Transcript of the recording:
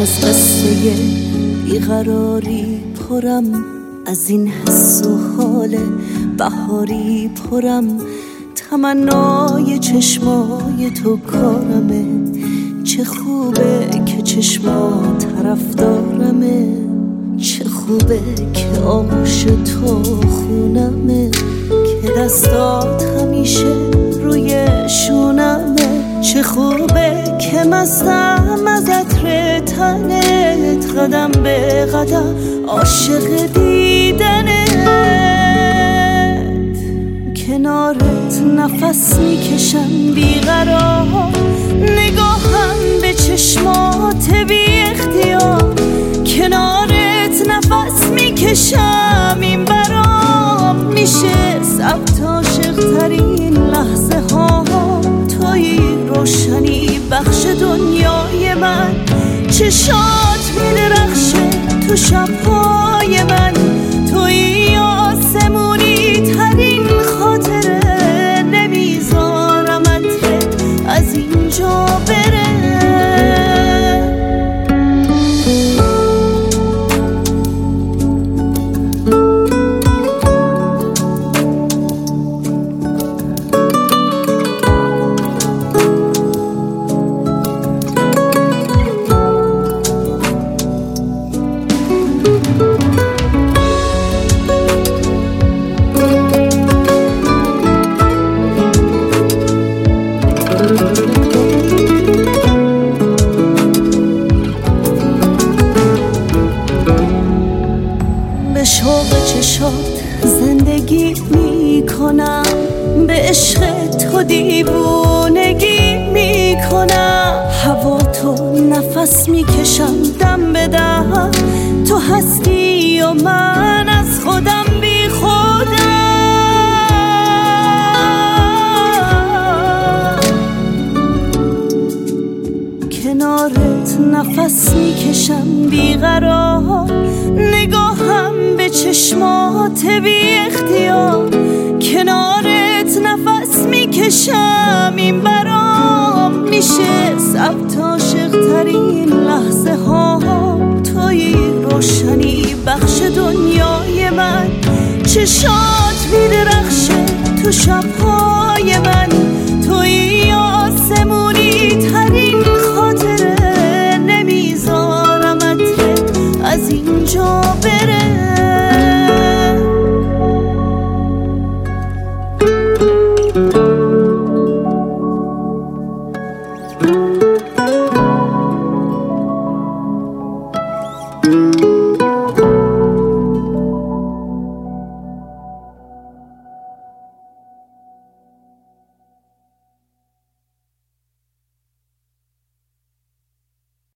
از قصه بیقراری پرم، از این حس و حال بهاری پرم، تمنای چشمای تو کارمه، چه خوبه که چشما طرفدارمه، چه خوبه که آغوش تو خونمه، که دستات همیشه روی شونمه، چه خوبه که مستم از عطر تنت، قدم به قدم عاشق دیدنت، کنارت نفس میکشم بیقرار، نگاهم به چشمات بی اختیار، کنارت نفس میکشم این برام، میشه ثبت عاشق ترین لحظه ها، توی روشنی بخش دنیای من، چشات میدرخشه تو شبهای من، توی آسمونی ترین خاطره، نمیذارم عطرت از اینجا بره. به شوق چشات زندگی میکنم، به عشق تو دیوونگی میکنم، هوا تو نفس میکشم دم به دم، تو هستی و من از خودم بی خودم، کنارت نفس میکشم بیقرار، نگاهم به چشمات بی اختیار، کنارت نفس میکشم این برام، میشه ثبت عاشق ترین لحظه ها، توی روشنی بخش دنیای من، چشات میدرخشه تو شبهای من،